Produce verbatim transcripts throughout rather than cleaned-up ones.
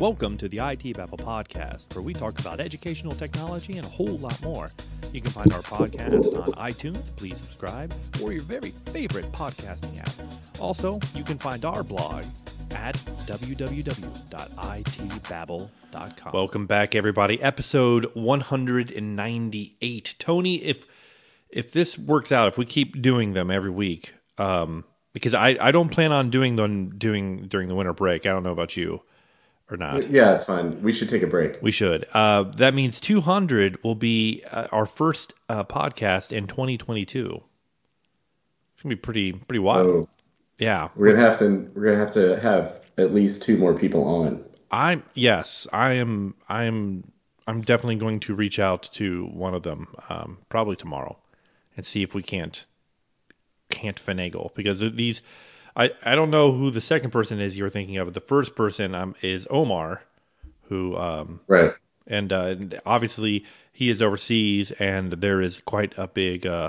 Welcome to the I T Babble podcast, where we talk about educational technology and a whole lot more. You can find our podcast on iTunes, please subscribe, or your very favorite podcasting app. Also, you can find our blog at w w w dot i t babble dot com. Welcome back, everybody. Episode one hundred ninety-eight. Tony, if if this works out, if we keep doing them every week, um, because I, I don't plan on doing them doing during the winter break. I don't know about you. Or not. Yeah, it's fine. We should take a break. We should. Uh, that means two hundred will be uh, our first uh, podcast in twenty twenty-two. It's gonna be pretty pretty wild. Oh, yeah, we're gonna have to we're gonna have to have at least two more people on. I'm yes, I am. I am. I'm definitely going to reach out to one of them, um, probably tomorrow, and see if we can't can't finagle, because these. I, I don't know who the second person is you're thinking of. The first person um, is Omar, who um, right, and uh, obviously he is overseas, and there is quite a big uh,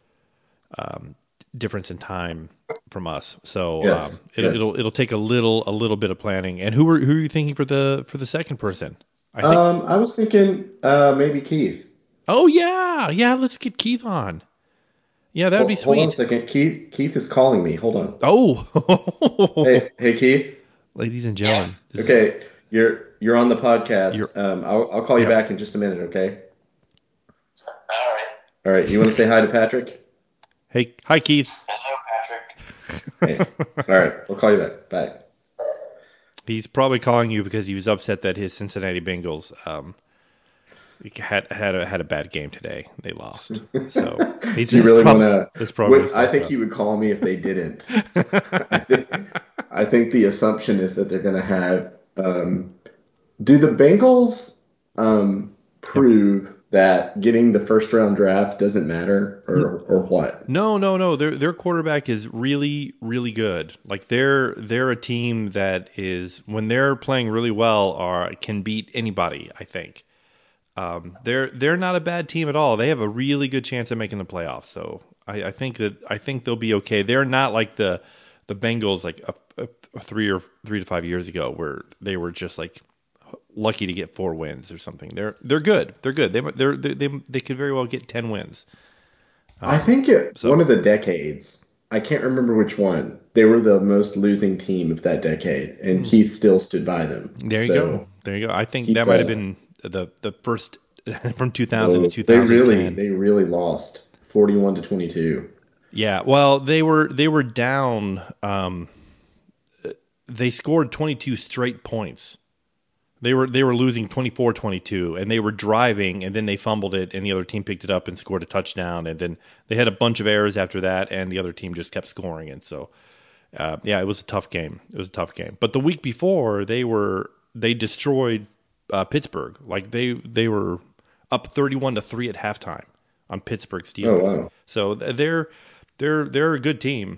um, difference in time from us. So yes, um, it, yes. it'll it'll take a little a little bit of planning. And who are who are you thinking for the for the second person? I think, um, I was thinking uh, maybe Keith. Oh yeah, yeah. Let's get Keith on. Yeah, that would be sweet. Hold on a second. Keith Keith is calling me. Hold on. Oh. hey, hey, Keith. Ladies and gentlemen. Okay, is... you're you're on the podcast. Um, I'll I'll call you yeah. back in just a minute. Okay. All right. All right. You want to say hi to Patrick? Hey, hi, Keith. Hello, Patrick. Hey. All right. We'll call you back. Bye. He's probably calling you because he was upset that his Cincinnati Bengals um, had had a, had a bad game today. They lost. So he's Do you really want to? I think up. he would call me if they didn't. I, think, I think the assumption is that they're going to have. Um, do the Bengals um, prove yep. that getting the first round draft doesn't matter, or or what? No, no, no. Their their quarterback is really really good. Like they're they're a team that is, when they're playing really well, are can beat anybody, I think. Um, they're they're not a bad team at all. They have a really good chance of making the playoffs. So I, I think that I think they'll be okay. They're not like the the Bengals like a, a, a three or three to five years ago, where they were just like lucky to get four wins or something. They're they're good. They're good. They they're, they they they could very well get ten wins. Um, I think it, so. one of the decades. I can't remember which one. They were the most losing team of that decade, and mm. Keith still stood by them. There you so go. There you go. I think that might have been. The the first from two thousand oh, to two thousand ten. They really they really lost forty-one to twenty-two. Yeah, well, they were they were down. Um, they scored twenty-two straight points. They were they were losing twenty-four twenty-two, and they were driving, and then they fumbled it, and the other team picked it up and scored a touchdown, and then they had a bunch of errors after that, and the other team just kept scoring, and so uh, yeah, it was a tough game. It was a tough game. But the week before, they were they destroyed. Uh, Pittsburgh, like they they were up thirty-one to three at halftime on Pittsburgh Steelers. Oh, wow. So they're they're they're a good team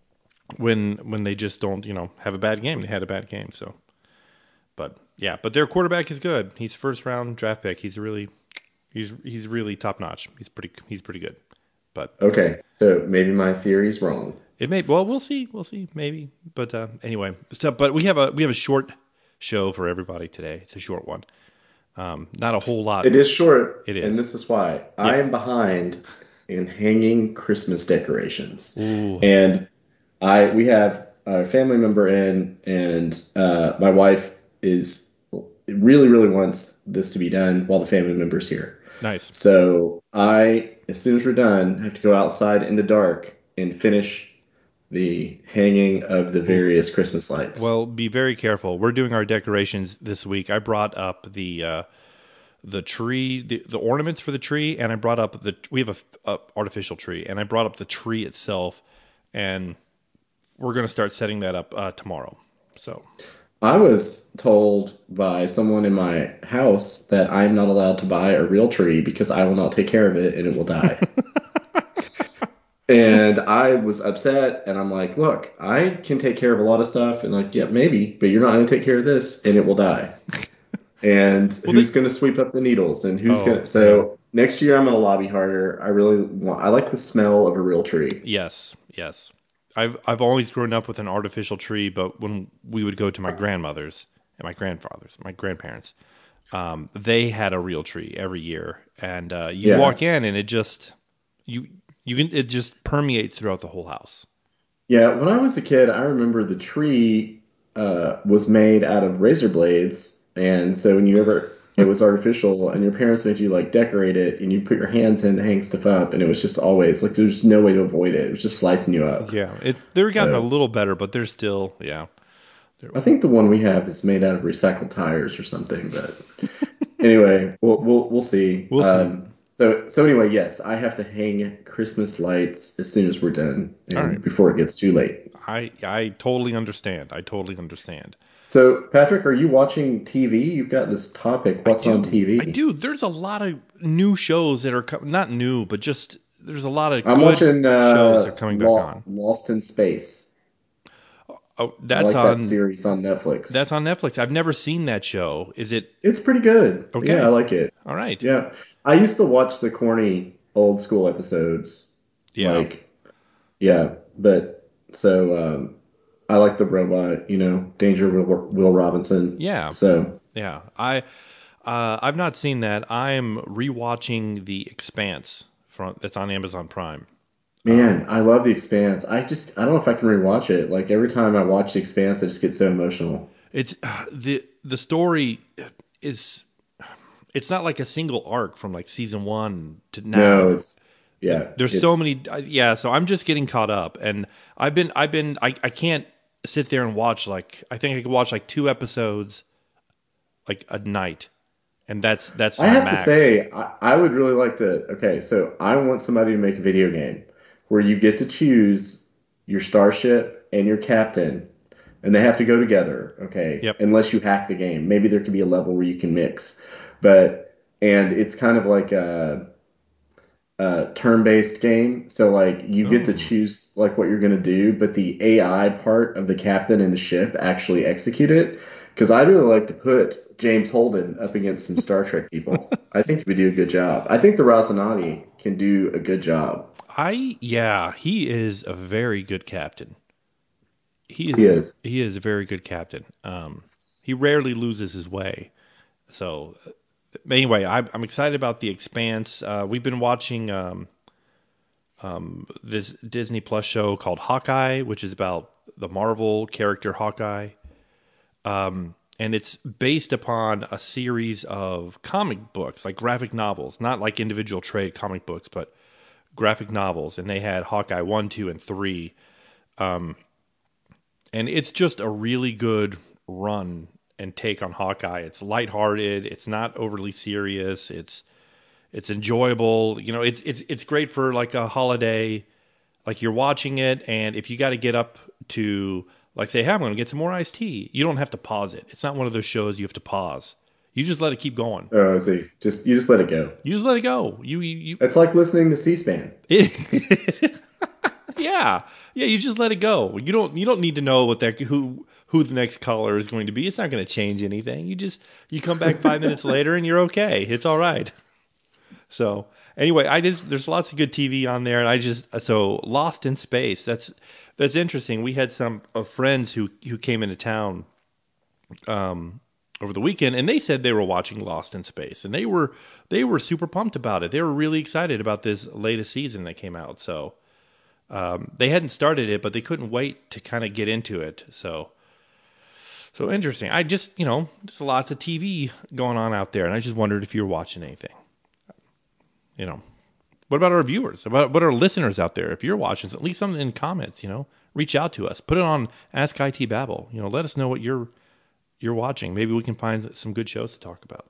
when when they just don't, you know, have a bad game. They had a bad game, so. But yeah, but their quarterback is good. He's first round draft pick. He's really he's he's really top notch. He's pretty he's pretty good. But okay, so maybe my theory's wrong. It may well we'll see we'll see maybe. But uh, anyway, so but we have a we have a short show for everybody today. It's a short one. Um, not a whole lot. It is short. It is. And this is why. Yeah. I am behind in hanging Christmas decorations. Ooh. And I we have a family member in, and uh, my wife is really, really wants this to be done while the family member's here. Nice. So I, as soon as we're done, have to go outside in the dark and finish the hanging of the various Christmas lights. Well, be very careful. We're doing our decorations this week. I brought up the uh, the tree, the, the ornaments for the tree, and I brought up the we have a, a artificial tree, and I brought up the tree itself, and we're going to start setting that up uh, tomorrow. So, I was told by someone in my house that I'm not allowed to buy a real tree because I will not take care of it and it will die. And I was upset, and I'm like, look, I can take care of a lot of stuff. And like, yeah, maybe, but you're not going to take care of this, and it will die. And well, who's they... going to sweep up the needles? And who's oh, going to... So yeah. Next year, I'm going to lobby harder. I really want... I like the smell of a real tree. Yes, yes. I've I've always grown up with an artificial tree, but when we would go to my grandmother's, and my grandfathers, my grandparents, um, they had a real tree every year, and uh, you Yeah. walk in, and it just you you can it just permeates throughout the whole house. Yeah, when I was a kid, I remember the tree uh, was made out of razor blades, and so when you ever it was artificial, and your parents made you like decorate it, and you put your hands in to hang stuff up, and it was just always like there's no way to avoid it. It was just slicing you up. Yeah, it they're gotten a So little better, but they're still yeah. I think the one we have is made out of recycled tires or something. But anyway, we'll we'll we'll see. We'll see. Um, so so anyway, yes, I have to hang Christmas lights as soon as we're done, and All right. before it gets too late. I I totally understand. I totally understand. So, Patrick, are you watching T V? You've got this topic. What's I do, on T V? I do. There's a lot of new shows that are co- not new, but just there's a lot of I'm good watching uh, shows that are coming back Lo- on. Lost in Space. Oh, I that's like on that series on Netflix. that's on Netflix. I've never seen that show. Is it It's pretty good. Okay. Yeah, I like it. all right? Yeah, I used to watch the corny old school episodes. Yeah. Like, yeah, but so um, I like the robot. You know, Danger Will, Will Robinson. Yeah. So Yeah. I uh, I've not seen that. I'm rewatching The Expanse from that's on Amazon Prime. man, I love The Expanse. I just I don't know if I can rewatch it. Like every time I watch The Expanse, I just get so emotional. It's uh, the the story is it's not like a single arc from like season one to now. No, it's yeah. There's it's, so many, yeah. So I'm just getting caught up, and I've been, I've been, I, I can't sit there and watch like I think I could watch like two episodes, like a night, and that's that's. I my have max. to say, I, I would really like to. Okay, so I want somebody to make a video game where you get to choose your starship and your captain, and they have to go together. Okay, Yep. unless you hack the game, maybe there could be a level where you can mix, but and it's kind of like a, a turn-based game. So like you get to Oh. choose like what you're gonna do, but the A I part of the captain and the ship actually execute it. Because I'd really like to put James Holden up against some Star Trek people. I think he would do a good job. I think the Rocinante can do a good job. I yeah, he is a very good captain. He is. He is. He is a very good captain. Um, he rarely loses his way. So anyway, I'm, I'm excited about The Expanse. Uh, we've been watching um, um, this Disney Plus show called Hawkeye, which is about the Marvel character Hawkeye. Um, and it's based upon a series of comic books, like graphic novels, not like individual trade comic books, but graphic novels. And they had Hawkeye one, two, and three. Um, and it's just a really good run and take on Hawkeye. It's lighthearted. It's not overly serious. It's it's enjoyable. You know, it's it's it's great for like a holiday. Like you're watching it, and if you got to get up to like say, hey, I'm going to get some more iced tea, you don't have to pause it. It's not one of those shows you have to pause. You just let it keep going. Oh, I see. Just you just let it go. You just let it go. You you, you It's like listening to C-SPAN. yeah, yeah. You just let it go. You don't you don't need to know what that who who the next caller is going to be. It's not going to change anything. You just you come back five minutes later and you're okay. It's all right. So anyway, I just there's lots of good T V on there, and I just so Lost in Space. That's that's interesting. We had some of friends who who came into town, um, over the weekend, and they said they were watching Lost in Space, and they were they were super pumped about it. They were really excited about this latest season that came out. So um, they hadn't started it, but they couldn't wait to kind of get into it. So. So interesting. I just, you know, there's lots of T V going on out there, and I just wondered if you were watching anything. You know, what about our viewers? About what our listeners out there? If you're watching, leave something in comments. You know, reach out to us. Put it on Ask I T Babble. You know, let us know what you're you're watching. Maybe we can find some good shows to talk about.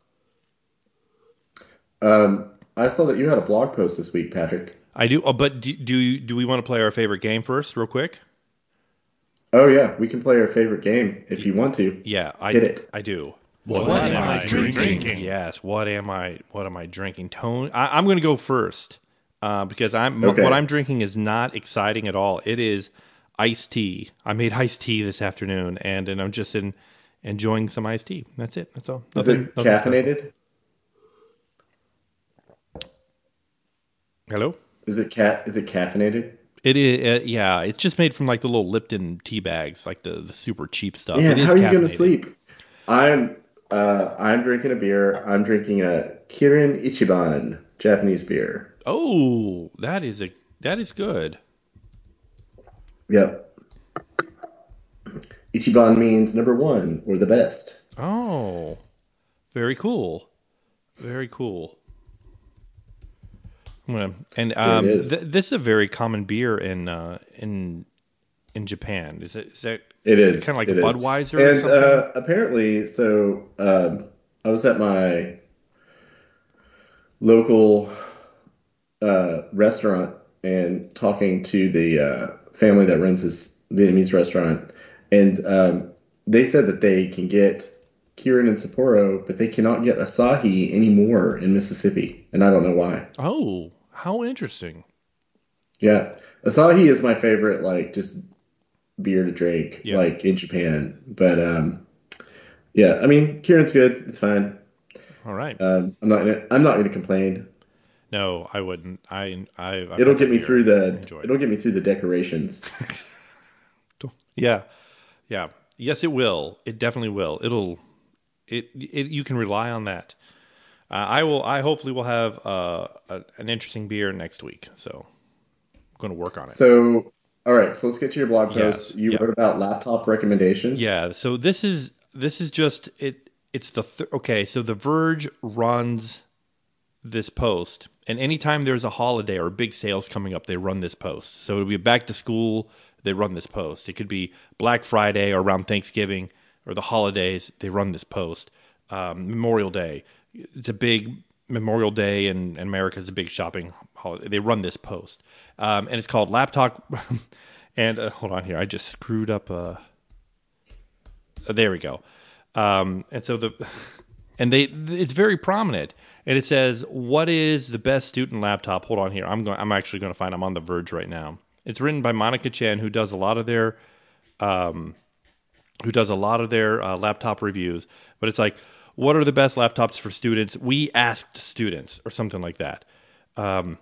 Um, I saw that you had a blog post this week, Patrick. I do. Oh, but do do, you, do we want to play our favorite game first, real quick? Oh yeah, we can play our favorite game if you want to. Yeah, I Hit it. I do. What, what am I drinking? drinking? Yes. What am I? What am I drinking? Tone. I, I'm going to go first uh, because I'm Okay. what I'm drinking is not exciting at all. It is iced tea. I made iced tea this afternoon, and and I'm just in, enjoying some iced tea. That's it. That's all. Is Nothing- it nothing caffeinated? special. Hello. Is it cat? Is it caffeinated? It is. Uh, yeah. It's just made from like the little Lipton tea bags, like the, the super cheap stuff. Yeah. It is How are you going to caffeinated. sleep? I'm uh, I'm drinking a beer. I'm drinking a Kirin Ichiban Japanese beer. Oh, that is a that is good. Yep. Ichiban means number one or the best. Oh, very cool. Very cool. I'm gonna, and um, There it is. th- this is a very common beer in uh, in in Japan. Is it? Is that? It is kind of like it a is. Budweiser or And something. uh, apparently, so um, I was at my local uh, restaurant and talking to the uh, family that runs this Vietnamese restaurant, and um, they said that they can get Kirin and Sapporo, but they cannot get Asahi anymore in Mississippi, and I don't know why. Oh, how interesting. Yeah, Asahi is my favorite, like just beer to drink, Yeah. like in Japan. But um, yeah, I mean, Kirin's good; it's fine. All right. Um, I'm not gonna, I'm not gonna complain. No, I wouldn't. I I I've It'll had get that me beer. through I the enjoy it. it'll get me through the decorations. Yeah, yeah. Yes, it will. It definitely will. It'll. It. it you can rely on that. Uh, I will. I hopefully will have uh, a, an interesting beer next week. So I'm going to work on it. So, all right, so let's get to your blog Yes, post. You yeah. wrote about laptop recommendations. Yeah. So this is this is just it. It's the th- okay. So The Verge runs this post, and anytime there's a holiday or big sales coming up, they run this post. So it'll be back to school. They run this post. It could be Black Friday or around Thanksgiving or the holidays. They run this post. Um, Memorial Day. It's a big Memorial Day, and, and America is a big shopping holiday. They run this post, um, and it's called Laptop. and uh, hold on here, I just screwed up. Uh, uh, there we go. Um, and so the and they it's very prominent, and it says, "What is the best student laptop?" Hold on here. I'm going. I'm actually going to find. I'm on The Verge right now. It's written by Monica Chen, who does a lot of their, um, who does a lot of their uh, laptop reviews. But it's like, what are the best laptops for students? We asked students, or something like that. Um,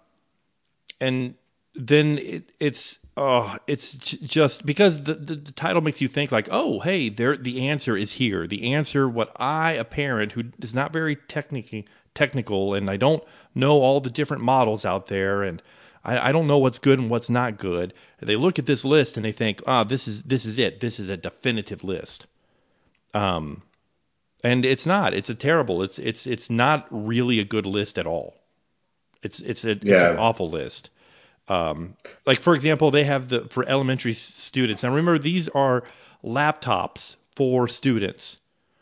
and then it, it's oh, it's j- just because the, the, the title makes you think like, oh, hey, there the answer is here. The answer, what I, a parent who is not very technically technical, and I don't know all the different models out there, and I, I don't know what's good and what's not good. They look at this list and they think, ah, oh, this is this is it. This is a definitive list. Um, and it's not. It's a terrible. It's it's it's not really a good list at all. It's it's a, it's Yeah. an awful list. Um, like for example, they have the for elementary s- students. Now remember, these are laptops for students.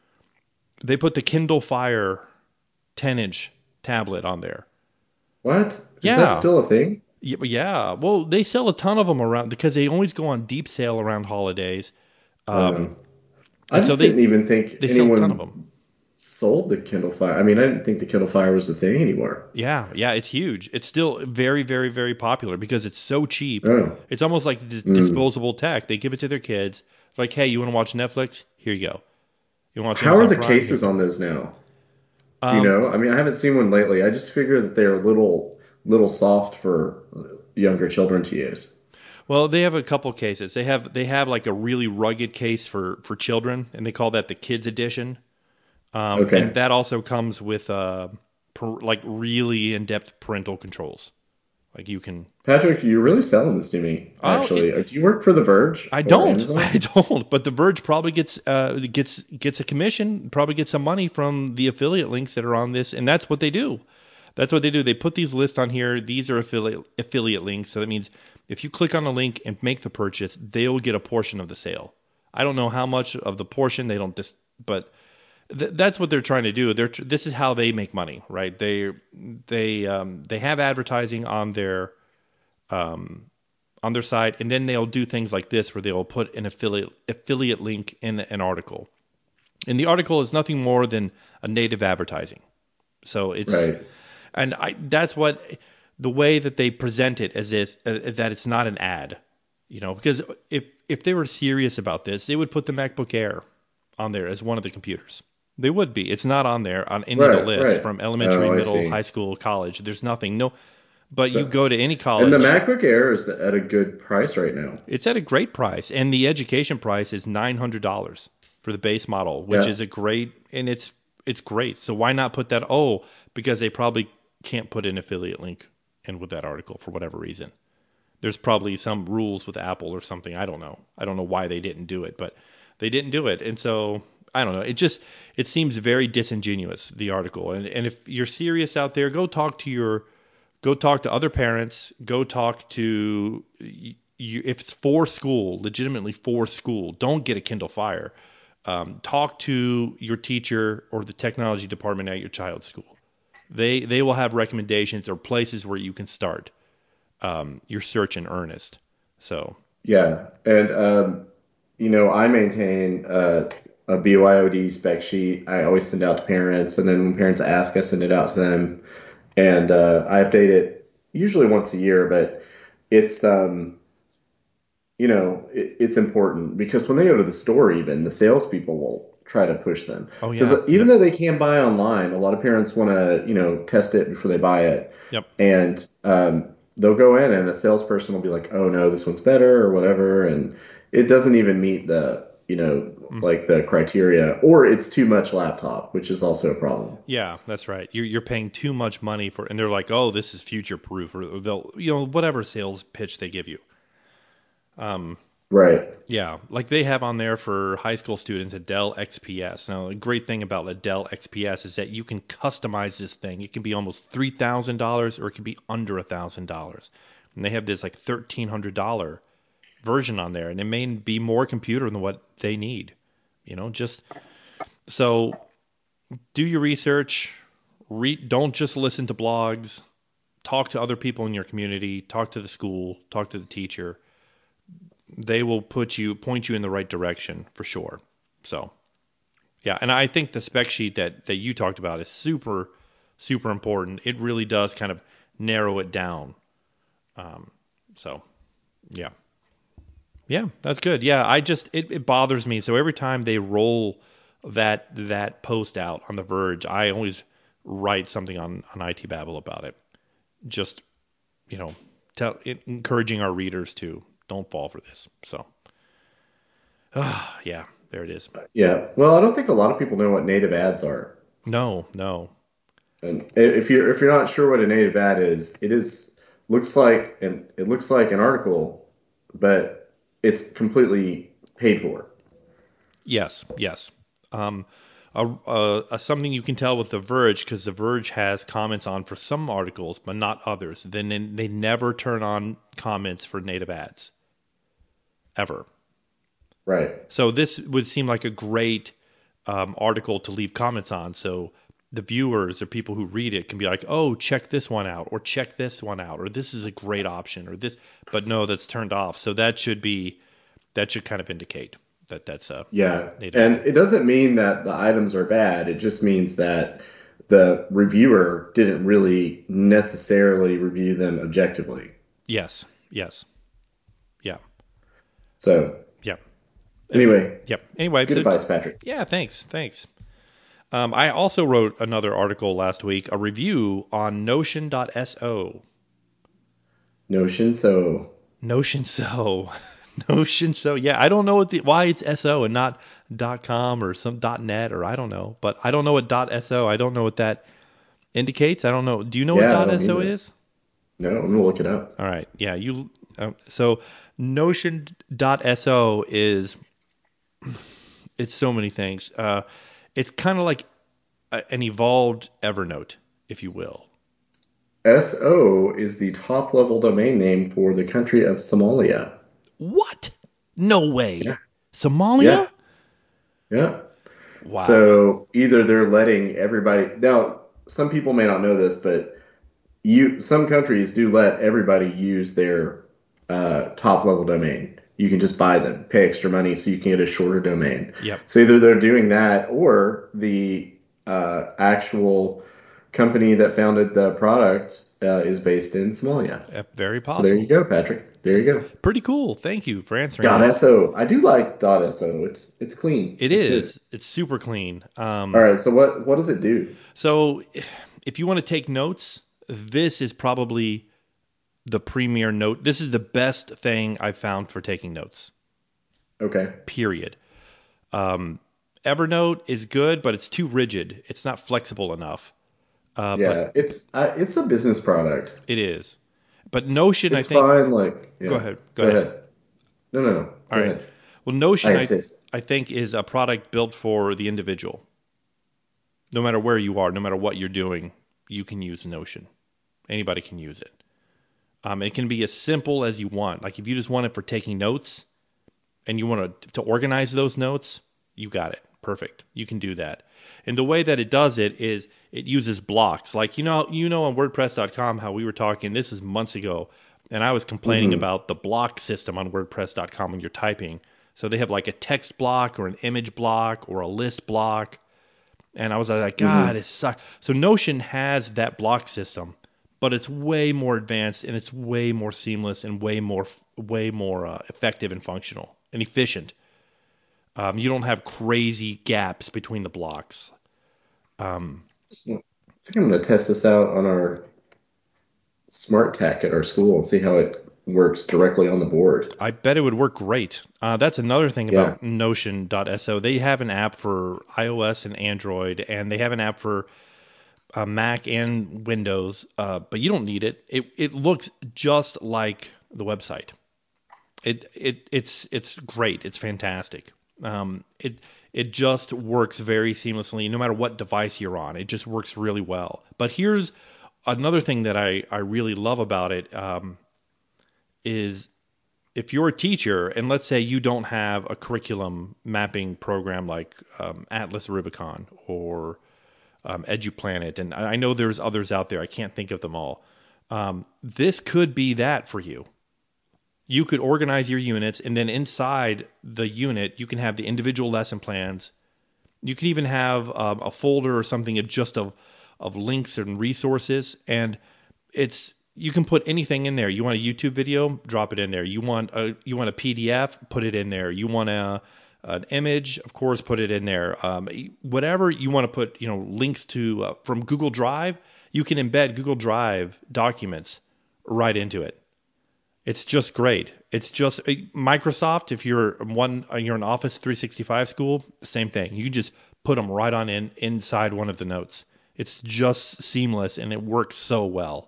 They put the Kindle Fire ten inch tablet on there. What? Is Yeah. that still a thing? Yeah, yeah. Well, they sell a ton of them around because they always go on deep sale around holidays. Um, Um, I and just so they- didn't even think they sell a ton anyone of them. sold the Kindle Fire. I mean, I didn't think the Kindle Fire was a thing anymore. Yeah, yeah, it's huge. It's still very, very, very popular because it's so cheap. Oh. It's almost like dis- disposable tech. They give it to their kids. Like, hey, you want to watch Netflix? Here you go. You want to watch How are Amazon the Prime? cases Here you on those now? Do Um, you know? I mean, I haven't seen one lately. I just figure that they're a little, little soft for younger children to use. go. Well, they have a couple cases. They have they have like a really rugged case for for children, and they call that the Kids Edition. Um, Okay. And that also comes with uh, per, like really in depth parental controls. Like you can. Patrick, you're really selling this to me. Oh, Actually, do you work for The Verge? I or don't. Amazon? I don't. But The Verge probably gets uh, gets gets a commission, probably gets some money from the affiliate links that are on this, and that's what they do. That's what they do. They put these lists on here. These are affiliate affiliate links, so that means if you click on a link and make the purchase, they'll get a portion of the sale. I don't know how much of the portion they don't, dis- but th- that's what they're trying to do. They're tr- this is how they make money, right? They they um, they have advertising on their um, on their site, and then they'll do things like this where they'll put an affiliate affiliate link in an article, and the article is nothing more than a native advertising. So it's Right. and I that's what the way that they present it as is uh, that it's not an ad, you know, because if if they were serious about this, they would put the MacBook Air on there as one of the computers. They would be. It's not on there on any of Right, the lists right. from elementary, Oh, I middle, see. high school, college. There's nothing. No, but you go to any college. And the MacBook Air is at a good price right now. It's at a great price, and the education price is nine hundred dollars. for the base model, which yeah. is a great, and it's it's great. So why not put that? Oh, because they probably can't put an affiliate link in with that article for whatever reason. There's probably some rules with Apple or something. I don't know. I don't know why they didn't do it, but they didn't do it. And so I don't know. It just, it seems very disingenuous, the article. And and if you're serious out there, go talk to your, go talk to other parents. Go talk to, you, if it's for school, legitimately for school, don't get a Kindle Fire. Um, talk to your teacher or the technology department at your child's school. They they will have recommendations or places where you can start um, your search in earnest. So yeah, and um, you know, I maintain uh, a B Y O D spec sheet. I always send out to parents, and then when parents ask, I send it out to them, and uh, I update it usually once a year. But it's um, you know, it, it's important because when they go to the store, even the salespeople will try to push them. Oh yeah. Because even yep. though they can buy online, a lot of parents want to, you know, test it before they buy it. Yep. And um, they'll go in and a salesperson will be like, "Oh no, this one's better" or whatever, and it doesn't even meet the, you know, mm. like the criteria, or it's too much laptop, which is also a problem. Yeah, that's right. You're you're paying too much money for, and they're like, "Oh, this is future proof," or they'll, you know, whatever sales pitch they give you. Um. Right. Yeah, like they have on there for high school students a Dell X P S. Now, the great thing about a Dell X P S is that you can customize this thing. It can be almost three thousand dollars or it can be under one thousand dollars. And they have this like thirteen hundred dollars version on there, and it may be more computer than what they need. You know, just so do your research. Read, don't just listen to blogs. Talk to other people in your community. Talk to the school. Talk to the teacher. They will put you, point you in the right direction for sure. So, yeah. And I think the spec sheet that, that you talked about is super, super important. It really does kind of narrow it down. Um, so, yeah. Yeah, that's good. Yeah, I just, it, it bothers me. So every time they roll that that post out on The Verge, I always write something on, on I T Babble about it. Just, you know, tell, encouraging our readers to don't fall for this. So, uh, yeah, there it is. Yeah. Well, I don't think a lot of people know what native ads are. No, no. And if you're if you're not sure what a native ad is, it is looks like and it looks like an article, but it's completely paid for. Yes, yes. Um, a, a, a, something you can tell with The Verge, because The Verge has comments on for some articles, but not others. Then they, they never turn on comments for native ads, ever. Right. So this would seem like a great um, article to leave comments on. So the viewers or people who read it can be like, "Oh, check this one out," or "Check this one out," or "This is a great option," or this. But no, that's turned off. So that should be that should kind of indicate that that's a yeah. And ad. It doesn't mean that the items are bad. It just means that the reviewer didn't really necessarily review them objectively. Yes. Yes. Yeah. So. Yeah. Anyway. Yep. Anyway. Good so, advice, Patrick. Yeah. Thanks. Thanks. Um, I also wrote another article last week, a review on Notion dot so. Notion so. Notion so. Notion so. Yeah, I don't know what the, why it's so and not .com or some .net or I don't know. But I don't know what .so. I don't know what that indicates. I don't know. Do you know yeah, what .so is? No, I'm going to look it up. All right. Yeah, you. Uh, so Notion dot so is, it's so many things. Uh, it's kind of like a, an evolved Evernote, if you will. S O is the top level domain name for the country of Somalia. What? No way. Yeah. Somalia? Yeah. yeah. Wow. So either they're letting everybody now. Some people may not know this, but you some countries do let everybody use their uh, top level domain. You can just buy them, pay extra money, so you can get a shorter domain. Yep. So either they're doing that, or the uh, actual company that founded the product uh, is based in Somalia. Uh, very possible. So there you go, Patrick. There you go. Pretty cool. Thank you for answering. Dot .so. I do like dot .so. It's it's clean. It it's is. Good. It's super clean. Um, All right. So what what does it do? So if you want to take notes, this is probably the premier note. This is the best thing I've found for taking notes. Okay. Period. Um, Evernote is good, but it's too rigid. It's not flexible enough. Uh, Yeah, but it's uh, it's a business product. it is. But Notion, It's I think. fine. Like, yeah. Go ahead. Go, Go ahead. ahead. No, no, no. All Go right. ahead. Well, Notion, I I, insist. I think, is a product built for the individual. No matter where you are, no matter what you're doing, you can use Notion. Anybody can use it. Um, it can be as simple as you want. Like if you just want it for taking notes and you want to, to organize those notes, you got it. Perfect. You can do that. And the way that it does it is it uses blocks. Like, you know, you know on WordPress dot com how we were talking, this is months ago, and I was complaining Mm-hmm. about the block system on WordPress dot com when you're typing. So they have like a text block or an image block or a list block. And I was like, God, Mm-hmm. it sucks. So Notion has that block system, but it's way more advanced and it's way more seamless and way more way more uh, effective and functional and efficient. Um, you don't have crazy gaps between the blocks. Um, I think I'm going to test this out on our smart tech at our school and see how it works directly on the board. I bet it would work great. Uh, that's another thing Yeah. about Notion dot so. They have an app for iOS and Android, and they have an app for uh, Mac and Windows, uh, but you don't need it. It it looks just like the website. It it it's it's great. It's fantastic. Um, it it just works very seamlessly, no matter what device you're on. It just works really well. But here's another thing that I I really love about it. Um, is if you're a teacher and let's say you don't have a curriculum mapping program like um, Atlas Rubicon or um, EduPlanet, and I know there's others out there, I can't think of them all. Um, this could be that for you. You could organize your units, and then inside the unit, you can have the individual lesson plans. You can even have um, a folder or something of just of, of links and resources, and it's you can put anything in there. You want a YouTube video, drop it in there. You want a you want a P D F, put it in there. You want a an image, of course, put it in there. Um, whatever you want to put, you know, links to uh, from Google Drive, you can embed Google Drive documents right into it. It's just great. It's just uh, Microsoft. If you're one, uh, you're an Office three sixty-five school, same thing. You can just put them right on in inside one of the notes. It's just seamless and it works so well.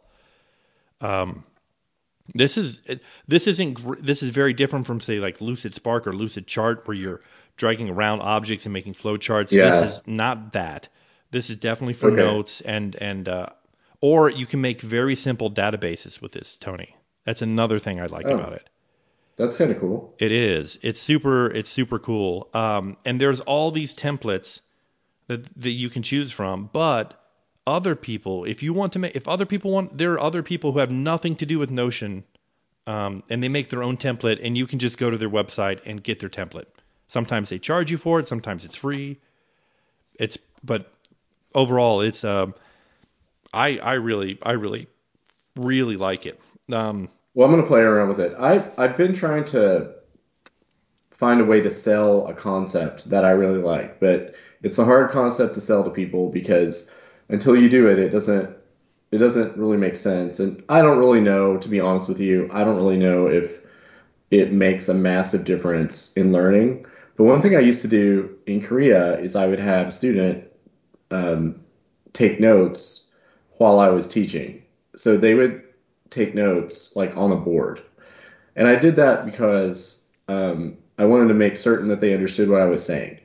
Um, this is this isn't this is very different from say like Lucid Spark or Lucid Chart where you're dragging around objects and making flow charts. Yeah. This is not that. This is definitely for Okay. notes and and uh, or you can make very simple databases with this, Tony. That's another thing I like Oh. about it. That's kind of cool. It is. It's super. It's super cool. Um, and there's all these templates that that you can choose from. But other people, if you want to make, if other people want, there are other people who have nothing to do with Notion, um, and they make their own template, and you can just go to their website and get their template. Sometimes they charge you for it. Sometimes it's free. It's but overall, it's. Um, I I really I really really like it. Um, Well, I'm going to play around with it. I I've been trying to find a way to sell a concept that I really like, but it's a hard concept to sell to people because until you do it, it doesn't it doesn't really make sense. And I don't really know, to be honest with you, I don't really know if it makes a massive difference in learning. But one thing I used to do in Korea is I would have a student um, take notes while I was teaching. So they would take notes like on a board. And I did that because um, I wanted to make certain that they understood what I was saying.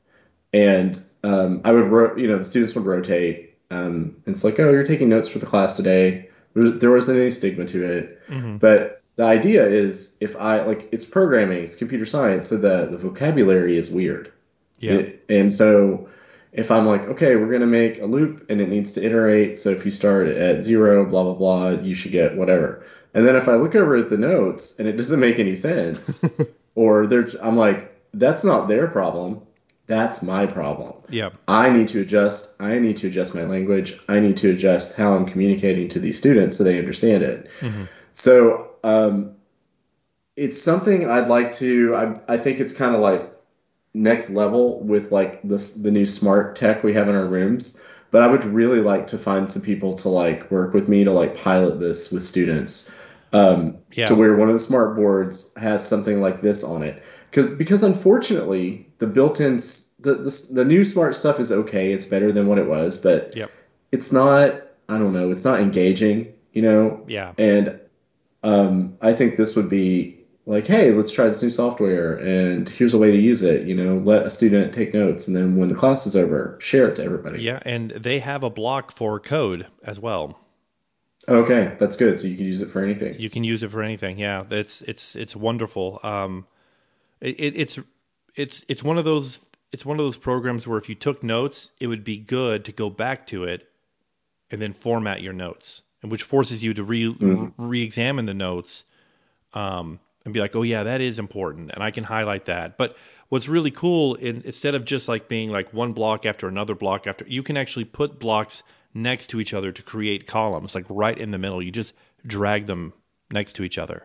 And um, I would, ro- you know, the students would rotate. Um, and it's like, oh, you're taking notes for the class today. There, was, there wasn't any stigma to it. mm-hmm. But the idea is if I, like, it's programming, it's computer science, so the, the vocabulary is weird. Yeah. It, and so if I'm like, okay, we're going to make a loop and it needs to iterate. So if you start at zero, blah, blah, blah, you should get whatever. And then if I look over at the notes and it doesn't make any sense, or there's, I'm like, that's not their problem. That's my problem. Yeah. I need to adjust. I need to adjust my language. I need to adjust how I'm communicating to these students so they understand it. Mm-hmm. So um, it's something I'd like to, I, I think it's kind of like next level with like this, the new smart tech we have in our rooms. But I would really like to find some people to like work with me to like pilot this with students um, Yeah. to where one of the smart boards has something like this on it. because because unfortunately the built-in s- the, the the new smart stuff is okay. It's better than what it was, but Yep. it's not. I don't know. It's not engaging, you know. Yeah. And um, I think this would be like, hey, let's try this new software, and here's a way to use it. You know, let a student take notes, and then when the class is over, share it to everybody. Yeah, and they have a block for code as well. Okay, that's good. So you can use it for anything. You can use it for anything. Yeah, it's it's it's wonderful. Um, it, it, it's it's it's one of those it's one of those programs where if you took notes, it would be good to go back to it and then format your notes, and which forces you to re Mm-hmm. re-examine the notes, um, and be like, oh yeah, that is important, and I can highlight that. But what's really cool, in, instead of just like being like one block after another block after, you can actually put blocks next to each other to create columns, like right in the middle. You just drag them next to each other,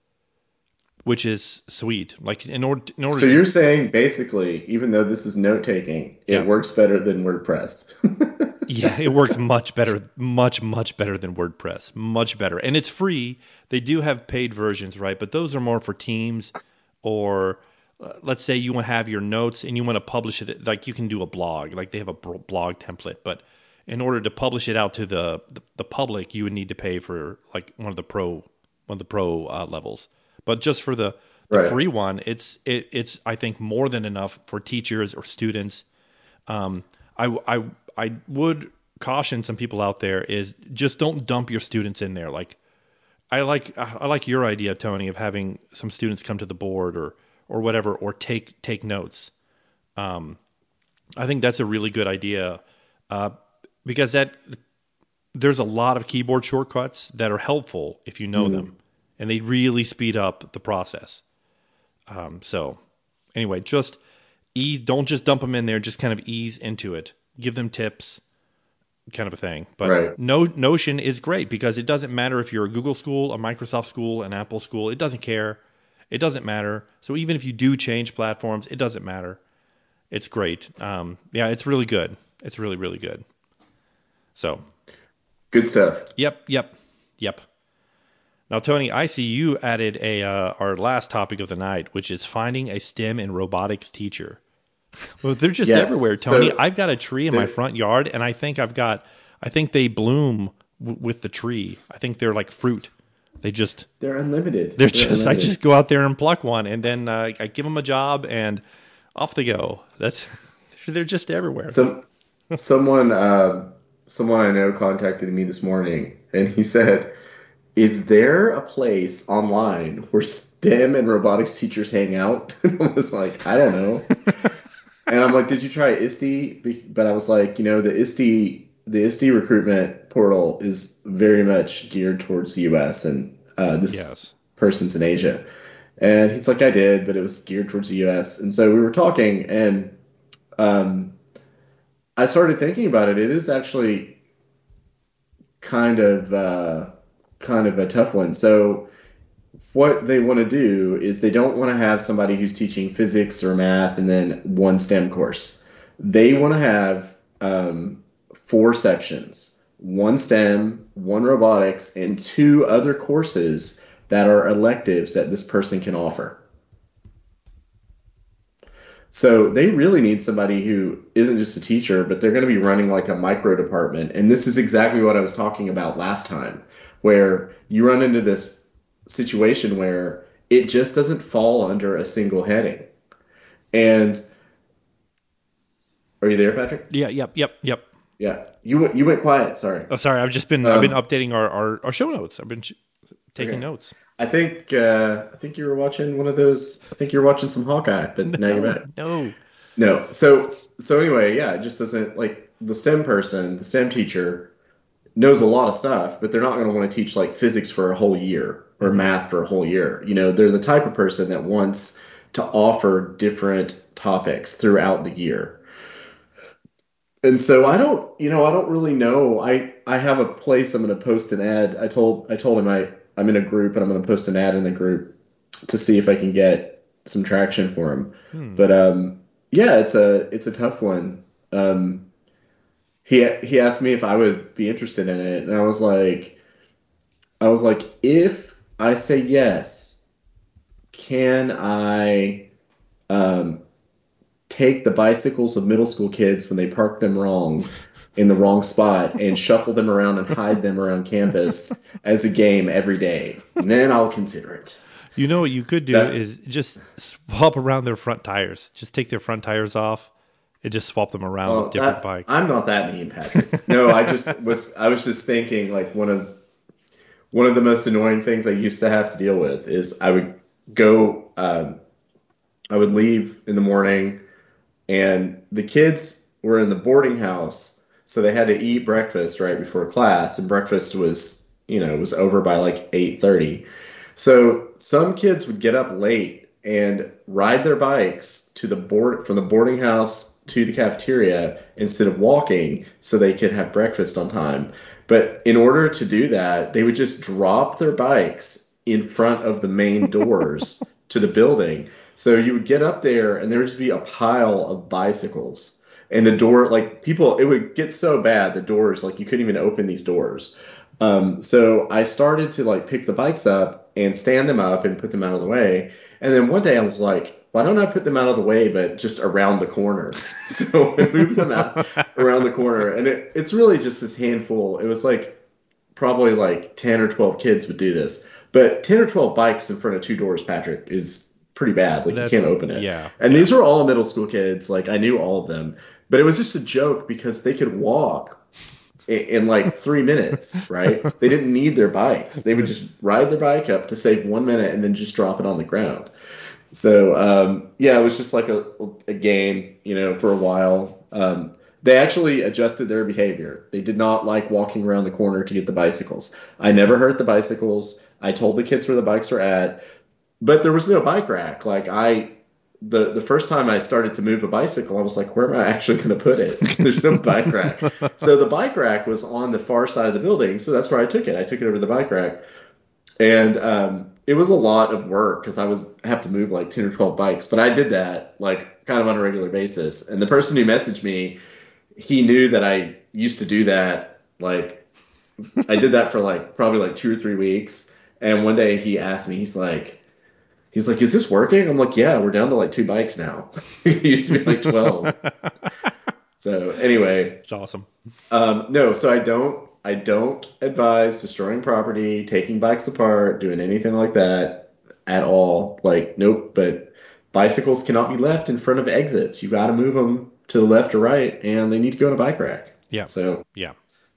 which is sweet. Like in order, in order. So to, you're saying basically, even though this is note taking, it Yeah. works better than WordPress. Yeah, it works much better, much, much better than WordPress. Much better. And it's free. They do have paid versions, right? But those are more for teams, or uh, let's say you want to have your notes and you want to publish it. Like you can do a blog. Like they have a bro- blog template. But in order to publish it out to the, the, the public, you would need to pay for like one of the pro one of the pro uh, levels. But just for the, the Right. free one, it's it, it's I think more than enough for teachers or students. Um, I, I, I would caution some people out there is just don't dump your students in there. Like I like, I like your idea, Tony, of having some students come to the board or, or whatever, or take, take notes. Um, I think that's a really good idea. Uh, because that there's a lot of keyboard shortcuts that are helpful if you know Mm. them, and they really speed up the process. Um, so anyway, just ease, don't just dump them in there, just kind of ease into it. Give them tips, kind of a thing. But Right. no, Notion is great because it doesn't matter if you're a Google school, a Microsoft school, an Apple school. It doesn't care. It doesn't matter. So even if you do change platforms, it doesn't matter. It's great. Um, yeah, it's really good. It's really, really good. So, Good stuff. yep, yep, yep. Now, Tony, I see you added a uh, our last topic of the night, which is finding a STEM and robotics teacher. Well, they're just Yes. everywhere, Tony. So I've got a tree in my they're- front yard, and I think I've got, I think they bloom w- with the tree. I think they're like fruit. They just, They're unlimited. they're just, I unlimited. just go out there and pluck one, and then uh, I give them a job, and off they go. That's, they're just everywhere. Some someone um, someone I know contacted me this morning, and he said, "Is there a place online where STEM and robotics teachers hang out?" And I was like, "I don't know." And I'm like, "Did you try I S T E?" Be- But I was like, you know, the I S T E the I S T E recruitment portal is very much geared towards the U S, and uh, this Yes. person's in Asia. And he's like, "I did, but it was geared towards the U S" And so we were talking, and um, I started thinking about it. It is actually kind of uh, kind of a tough one. So what they want to do is they don't want to have somebody who's teaching physics or math and then one STEM course. They want to have um, four sections: one STEM, one robotics, and two other courses that are electives that this person can offer. So they really need somebody who isn't just a teacher, but they're going to be running like a micro department. And this is exactly what I was talking about last time, where you run into this situation where it just doesn't fall under a single heading. And are you there, Patrick? Yeah, yep, yep, yep. Yeah, you went- you went quiet. Sorry. Oh, sorry. I've just been, I've been Um, updating our, our, our show notes. I've been sh- taking Okay. notes. I think uh, I think you were watching one of those. I think you were watching some Hawkeye, but now you're back. No. No. So so anyway, yeah, it just doesn't like the STEM person, the STEM teacher knows a lot of stuff, but they're not going to want to teach like physics for a whole year or math for a whole year. You know, they're the type of person that wants to offer different topics throughout the year. And so I don't, you know, I don't really know. I I have a place I'm going to post an ad. I told I told him I I'm in a group and I'm going to post an ad in the group to see if I can get some traction for him. Hmm. But um, yeah, it's a it's a tough one. Um, he he asked me if I would be interested in it, and I was like, I was like, if I say yes, can I um, take the bicycles of middle school kids when they park them wrong in the wrong spot and shuffle them around and hide them around campus as a game every day. And then I'll consider it. You know what you could do That- is just swap around their front tires. Just take their front tires off and just swap them around Well, with different that- bikes. I'm not that mean, Patrick. No, I just was. I was just thinking, like one of one of the most annoying things I used to have to deal with is I would go. Um, I would leave in the morning, and the kids were in the boarding house, so they had to eat breakfast right before class, and breakfast was, you know, was over by like eight thirty. So some kids would get up late and ride their bikes to the board from the boarding house to the cafeteria instead of walking so they could have breakfast on time. But in order to do that, they would just drop their bikes in front of the main doors to the building. So you would get up there and there would just be a pile of bicycles. And the door, like people, it would get so bad, the doors, like you couldn't even open these doors. Um, so I started to like pick the bikes up and stand them up and put them out of the way. And then one day I was like, why don't I put them out of the way, but just around the corner? So I moved them out around the corner. And it, it's really just this handful. It was like probably like ten or twelve kids would do this. But ten or twelve bikes in front of two doors, Patrick, is pretty bad. Like That's- you can't open it. yeah, And yeah. these were all middle school kids. Like I knew all of them. But it was just a joke because they could walk in, in like three minutes, right? They didn't need their bikes. They would just ride their bike up to save one minute and then just drop it on the ground. So, um, yeah, it was just like a, a game, you know, for a while. Um, they actually adjusted their behavior. They did not like walking around the corner to get the bicycles. I never hurt the bicycles. I told the kids where the bikes were at, but there was no bike rack. Like I, the, the first time I started to move a bicycle, I was like, where am I actually going to put it? There's no bike rack. So the bike rack was on the far side of the building. So that's where I took it. I took it over to the bike rack. And um, it was a lot of work because I was have to move like ten or twelve bikes. But I did that like kind of on a regular basis. And the person who messaged me, he knew that I used to do that. Like I did that for like probably like two or three weeks. And one day he asked me, he's like, he's like, is this working? I'm like, yeah, we're down to like two bikes now. It used to be like twelve. So anyway, It's awesome. um, no, so I don't. I don't advise destroying property, taking bikes apart, doing anything like that at all. Like, nope. But bicycles cannot be left in front of exits. You got to move them to the left or right, and they need to go in a bike rack. Yeah. So, Yeah.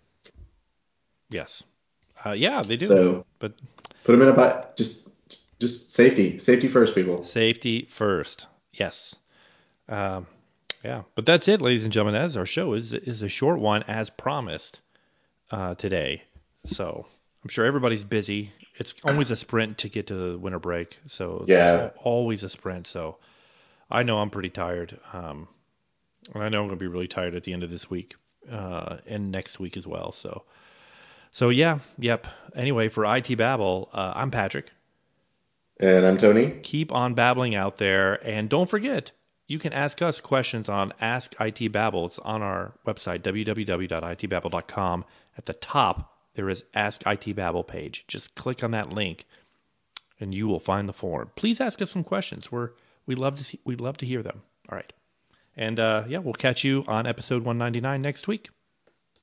Yes. Uh, yeah, they do. so But put them in a bike. Just, just safety, safety first, people. safety first. Yes. Um, yeah. But that's it, ladies and gentlemen. As our show is is a short one, as promised uh, today. So I'm sure everybody's busy. It's always a sprint to get to the winter break. So it's Yeah. al- always a sprint. So I know I'm pretty tired. Um, and I know I'm going to be really tired at the end of this week uh, and next week as well. So, so yeah, yep. Anyway, for I T Babble, uh, I'm Patrick. And I'm Tony. Keep on babbling out there. And don't forget, you can ask us questions on Ask I T Babble. It's on our website, w w w dot i t babble dot com. At the top, there is Ask I T Babble page. Just click on that link, and you will find the form. Please ask us some questions. We're we love to see, we'd love to hear them. All right, and uh, yeah, we'll catch you on episode one ninety-nine next week.